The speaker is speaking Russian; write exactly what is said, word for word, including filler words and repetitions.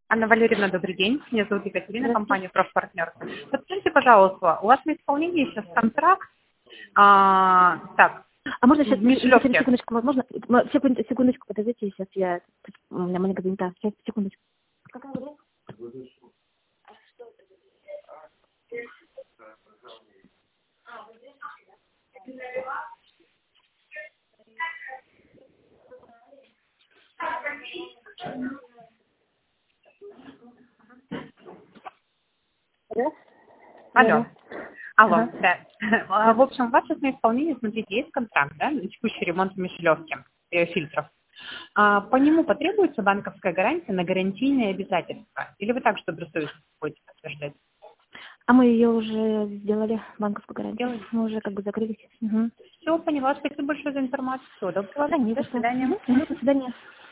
Анна Валерьевна, добрый день. Меня зовут Екатерина, Здравствуйте. компания «Профпартнер». Подскажите, пожалуйста, у вас на исполнении сейчас контракт, а, так, А можно сейчас, в Мишелевке. секундочку, возможно, м, секунд- секундочку, подождите, сейчас я, у меня маленькая занята, сейчас, секундочку. Какая время? Да? Алло. Да, Алло, ага. да. А, В общем, у вас сейчас на исполнении, смотрите, есть контракт, да, на текущий ремонт в Мишелевке, э, фильтров. А, по нему потребуется банковская гарантия на гарантийные обязательства? Или вы так, что добросовестно будете подтверждать? А мы ее уже сделали, банковскую гарантию. Делаете? Мы уже как бы закрылись. Угу. Все, поняла. Спасибо большое за информацию. Всего доброго. Да, не До за что. свидания. Угу. До свидания.